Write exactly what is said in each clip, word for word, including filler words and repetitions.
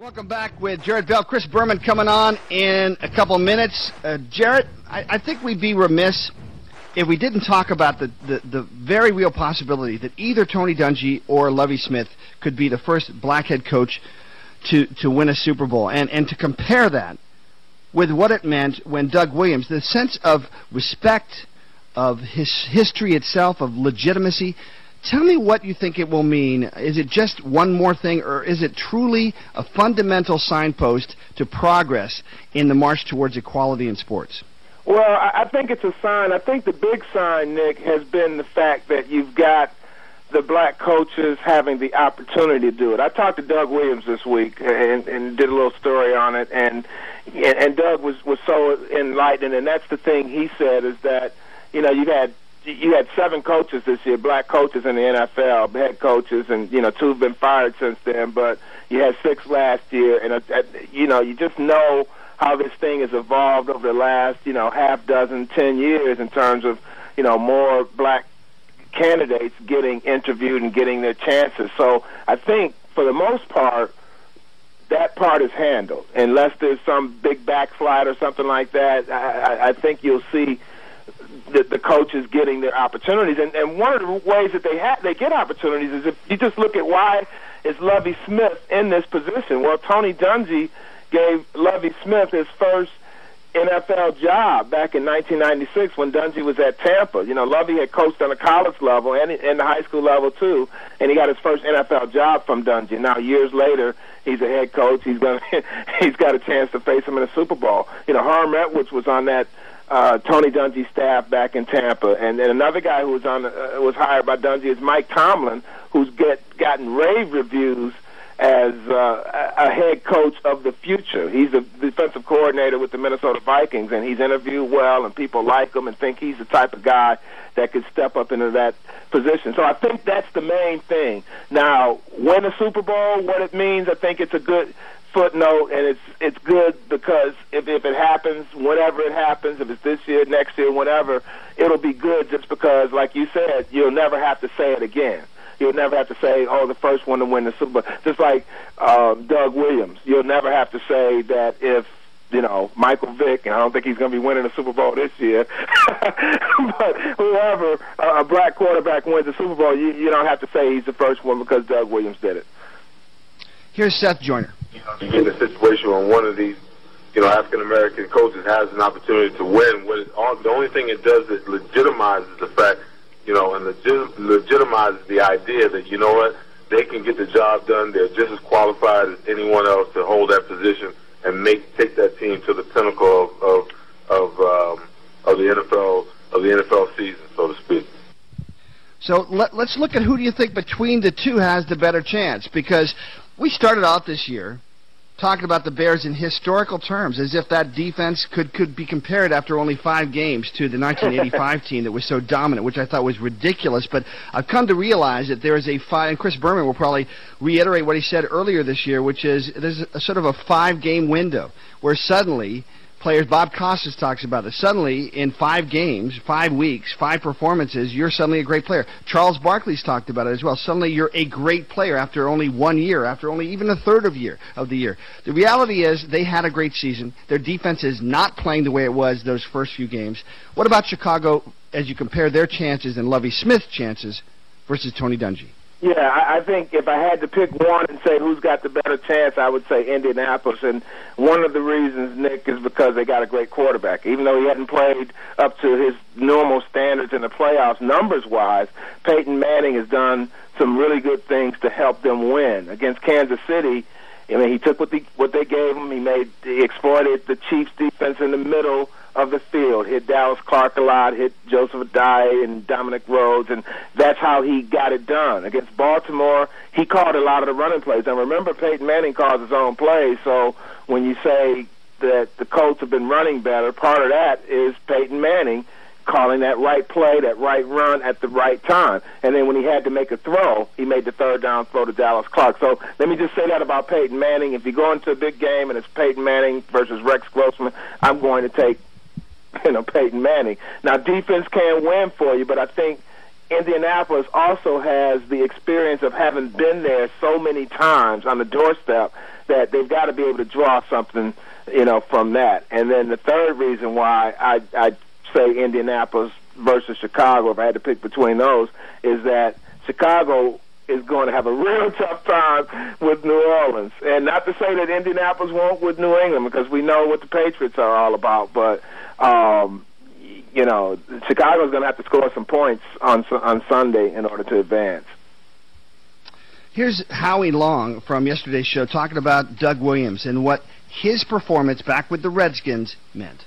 Welcome back with Jarrett Bell. Chris Berman coming on in a couple minutes. Uh, Jarrett, I, I think we'd be remiss if we didn't talk about the, the, the very real possibility that either Tony Dungy or Lovie Smith could be the first black head coach to, to win a Super Bowl. And, and to compare that with what it meant when Doug Williams, the sense of respect, of his history itself, of legitimacy. Tell me what you think it will mean. Is it just one more thing, or is it truly a fundamental signpost to progress in the march towards equality in sports? Well, I think it's a sign. I think the big sign, Nick, has been the fact that you've got the black coaches having the opportunity to do it. I talked to Doug Williams this week and, and did a little story on it, and and Doug was, was so enlightened, and that's the thing he said, is that, you know, you had You had seven coaches this year, black coaches in the N F L, head coaches, and, you know, two have been fired since then, but you had six last year, and, uh, you know, you just know how this thing has evolved over the last, you know, half dozen, ten years in terms of, you know, more black candidates getting interviewed and getting their chances. So I think, for the most part, that part is handled. Unless there's some big backslide or something like that, I, I think you'll see The, the coaches getting their opportunities, and, and one of the ways that they ha- they get opportunities is if you just look at why is Lovie Smith in this position. Well, Tony Dungy gave Lovie Smith his first N F L job back in nineteen ninety-six when Dungy was at Tampa. You know, Lovie had coached on the college level and in the high school level too, and he got his first N F L job from Dungy. Now, years later, he's a head coach. He's gonna he's got a chance to face him in a Super Bowl. You know, Herm Edwards was on that Uh, Tony Dungy staff back in Tampa, and, and another guy who was on uh, was hired by Dungy is Mike Tomlin, who's get gotten rave reviews as uh, a head coach of the future. He's a defensive coordinator with the Minnesota Vikings, and he's interviewed well, and people like him and think he's the type of guy that could step up into that position. So I think that's the main thing. Now, win a Super Bowl, what it means, I think it's a good footnote, and it's it's good because if, if it happens, whenever it happens, if it's this year, next year, whenever, it'll be good just because, like you said, you'll never have to say it again. You'll never have to say, oh, the first one to win the Super Bowl. Just like um, Doug Williams, you'll never have to say that if, you know, Michael Vick, and I don't think he's going to be winning the Super Bowl this year, but whoever, uh, a black quarterback wins the Super Bowl, you, you don't have to say he's the first one because Doug Williams did it. Here's Seth Joyner. You get in a situation where one of these, you know, African-American coaches has an opportunity to win. What it, all, the only thing it does is legitimizes the fact, you know, and legit, legitimizes the idea that, you know what, they can get the job done. They're just as qualified as anyone else to hold that position and make take that team to the pinnacle of of of, um, of the N F L of the N F L season, so to speak. So let, let's look at who do you think between the two has the better chance, because we started out this year talking about the Bears in historical terms, as if that defense could, could be compared after only five games to the nineteen eighty-five team that was so dominant, which I thought was ridiculous. But I've come to realize that there is a five, and Chris Berman will probably reiterate what he said earlier this year, which is there's a sort of a five-game window where suddenly players, Bob Costas talks about this, suddenly in five games, five weeks, five performances, you're suddenly a great player. Charles Barkley's talked about it as well. Suddenly you're a great player after only one year, after only even a third of year of the year. The reality is they had a great season. Their defense is not playing the way it was those first few games. What about Chicago as you compare their chances and Lovie Smith's chances versus Tony Dungy? Yeah, I, I think if I had to pick one and say who's got the better chance, I would say Indianapolis. And one of the reasons, Nick, is because they got a great quarterback. Even though he hadn't played up to his normal standards in the playoffs numbers-wise, Peyton Manning has done some really good things to help them win. Against Kansas City, I mean, he took what, the, what they gave him. He made he exploited the Chiefs' defense in the middle of the field, hit Dallas Clark a lot, hit Joseph Adai and Dominic Rhodes, and that's how he got it done. Against Baltimore, he called a lot of the running plays. And remember, Peyton Manning calls his own plays, so when you say that the Colts have been running better, part of that is Peyton Manning calling that right play, that right run at the right time. And then when he had to make a throw, he made the third down throw to Dallas Clark. So let me just say that about Peyton Manning. If you go into a big game and it's Peyton Manning versus Rex Grossman, I'm going to take you know, Peyton Manning. Now, defense can win for you, but I think Indianapolis also has the experience of having been there so many times on the doorstep that they've got to be able to draw something, you know, from that. And then the third reason why I I say Indianapolis versus Chicago, if I had to pick between those, is that Chicago is going to have a real tough time with New Orleans. And not to say that Indianapolis won't with New England, because we know what the Patriots are all about, but um, you know, Chicago's going to have to score some points on on Sunday in order to advance. Here's Howie Long from yesterday's show talking about Doug Williams and what his performance back with the Redskins meant.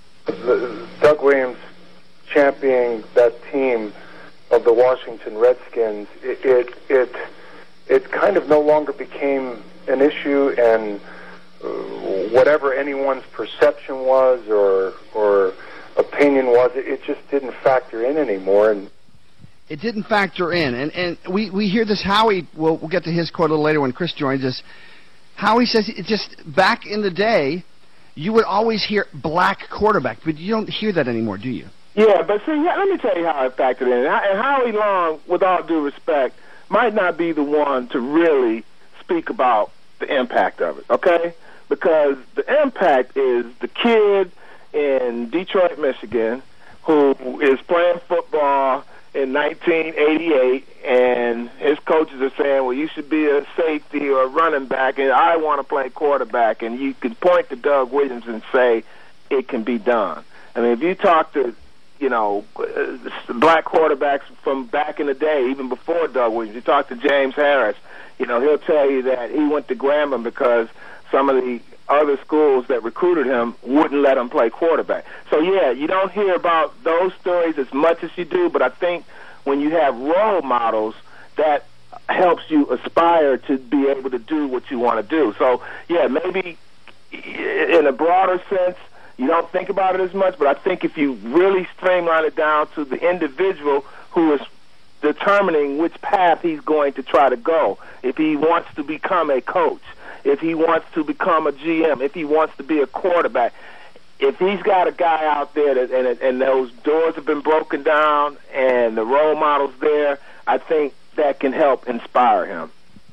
Doug Williams championing that team of the Washington Redskins, it, it it it kind of no longer became an issue, and uh, whatever anyone's perception was or or opinion was, it, it just didn't factor in anymore. And it didn't factor in, and and we we hear this. Howie, we'll we'll get to his quote a little later when Chris joins us. Howie says it just back in the day, you would always hear black quarterback, but you don't hear that anymore, do you? Yeah, but see, yeah, let me tell you how it factored in. And Howie Long, with all due respect, might not be the one to really speak about the impact of it, okay? Because the impact is the kid in Detroit, Michigan, who is playing football in nineteen eighty-eight, and his coaches are saying, well, you should be a safety or a running back, and I want to play quarterback. And you can point to Doug Williams and say it can be done. I mean, if you talk to, you know, black quarterbacks from back in the day, even before Doug Williams, you talk to James Harris, you know, he'll tell you that he went to Grambling because some of the other schools that recruited him wouldn't let him play quarterback. So, yeah, you don't hear about those stories as much as you do, but I think when you have role models, that helps you aspire to be able to do what you want to do. So, yeah, maybe in a broader sense, you don't think about it as much, but I think if you really streamline it down to the individual who is determining which path he's going to try to go, if he wants to become a coach, if he wants to become a G M, if he wants to be a quarterback, if he's got a guy out there that, and, and those doors have been broken down and the role model's there, I think that can help inspire him.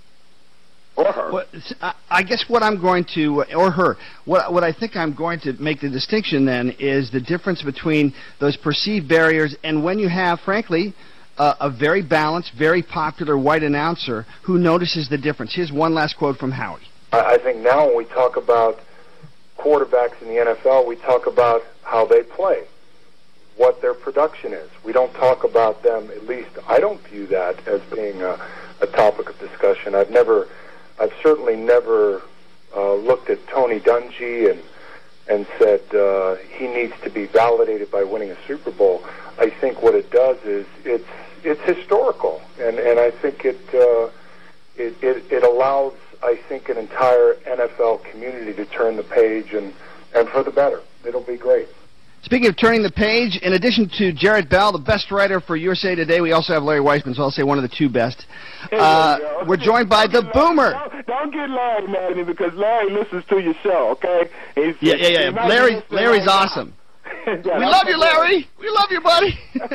Or her. Well, I guess what I'm going to, or her, what what I think I'm going to make the distinction then is the difference between those perceived barriers and when you have, frankly, uh, a very balanced, very popular white announcer who notices the difference. Here's one last quote from Howie. I think now when we talk about quarterbacks in the N F L, we talk about how they play, what their production is. We don't talk about them, at least I don't view that as being a, a topic of discussion. I've never... I've certainly never uh, looked at Tony Dungy and and said uh, he needs to be validated by winning a Super Bowl. I think what it does is it's it's historical, and, and I think it, uh, it it it allows, I think, an entire N F L community to turn the page and, and for the better. It'll be great. Speaking of turning the page, in addition to Jarrett Bell, the best writer for U S A Today, we also have Larry Weissman, so I'll say one of the two best. Uh, we're joined by the Boomer. Don't, don't get Larry mad at me because Larry listens to your show, okay? He's, yeah, yeah, yeah. Larry, Larry's awesome. Yeah, we love you, Larry. We love you, buddy.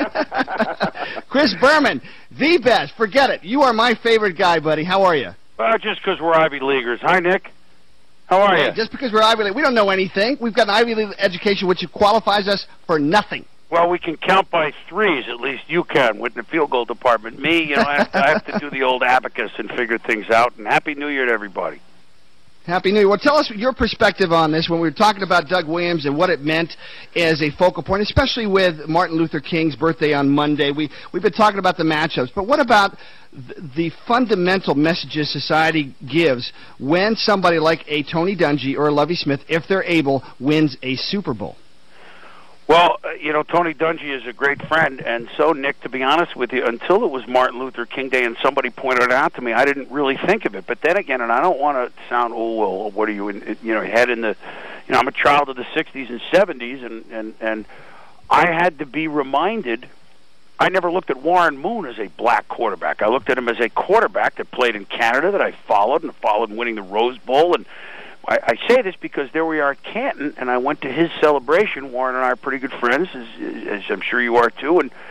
Chris Berman, the best. Forget it. You are my favorite guy, buddy. How are you? Well, just because we're Ivy Leaguers. Hi, Nick. How are yeah, you? Just because we're Ivy League, we don't know anything. We've got an Ivy League education which qualifies us for nothing. Well, we can count by threes. At least you can with the field goal department. Me, you know, I have, to, I have to do the old abacus and figure things out. And Happy New Year to everybody. Happy New Year. Well, tell us your perspective on this when we were talking about Doug Williams and what it meant as a focal point, especially with Martin Luther King's birthday on Monday. We, we've been talking about the matchups, but what about th- the fundamental messages society gives when somebody like a Tony Dungy or a Lovie Smith, if they're able, wins a Super Bowl? Well, uh, you know, Tony Dungy is a great friend, and so, Nick, to be honest with you, until it was Martin Luther King Day and somebody pointed it out to me, I didn't really think of it. But then again, and I don't want to sound, oh, well, what are you, in, you know, head in the, you know, I'm a child of the sixties and seventies, and, and, and I had to be reminded, I never looked at Warren Moon as a black quarterback. I looked at him as a quarterback that played in Canada, that I followed, and followed winning the Rose Bowl, and I, I say this because there we are at Canton, and I went to his celebration. Warren and I are pretty good friends, as, as I'm sure you are too. And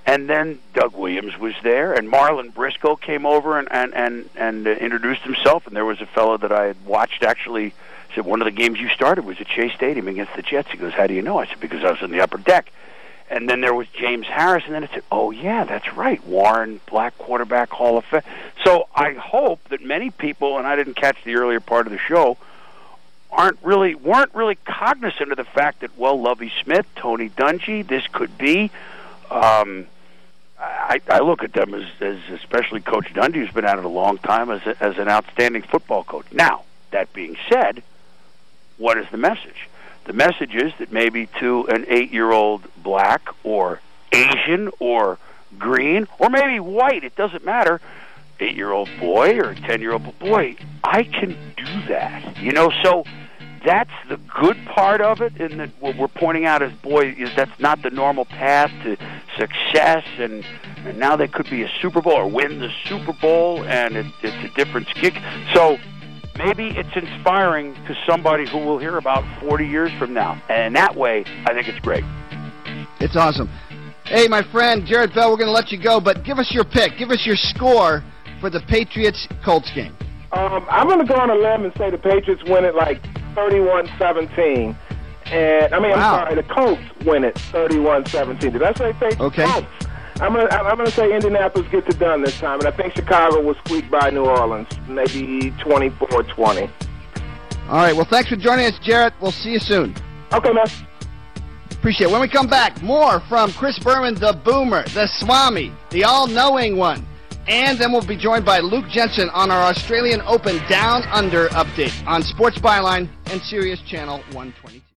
And then Doug Williams was there, and Marlon Briscoe came over and and and, and uh, introduced himself. And there was a fellow that I had watched actually said one of the games you started was at Shea Stadium against the Jets. He goes, "How do you know?" I said, "Because I was in the upper deck." And then there was James Harris, and then it said, "Oh yeah, that's right, Warren, black quarterback, Hall of Fame." So I hope that many people, and I didn't catch the earlier part of the show, aren't really weren't really cognizant of the fact that, well, Lovie Smith, Tony Dungy, this could be. Um, I, I look at them as, as especially Coach Dungy, who's been at it a long time, as a, as an outstanding football coach. Now, that being said, what is the message? The message is that maybe to an eight-year-old black or Asian or green or maybe white, it doesn't matter, eight-year-old boy or a ten-year-old boy, I can do that. You know, so that's the good part of it, and that what we're pointing out as, boy, is that's not the normal path to success, and, and now they could be a Super Bowl or win the Super Bowl, and it, it's a different kick. So maybe it's inspiring to somebody who will hear about forty years from now, and in that way, I think it's great. It's awesome. Hey, my friend, Jarrett Bell, we're going to let you go, but give us your pick. Give us your score for the Patriots-Colts game. Um, I'm going to go on a limb and say the Patriots win it like thirty-one seventeen. And I mean, wow. I'm sorry, the Colts win it thirty-one seventeen. Did I say Patriots? Okay. Colts. I'm going to I'm going to say Indianapolis gets it done this time, and I think Chicago will squeak by New Orleans, maybe twenty-four twenty. All right. Well, thanks for joining us, Jarrett. We'll see you soon. Okay, man. Appreciate it. When we come back, more from Chris Berman, the Boomer, the Swami, the all-knowing one. And then we'll be joined by Luke Jensen on our Australian Open Down Under update on Sports Byline and Sirius Channel one twenty-two.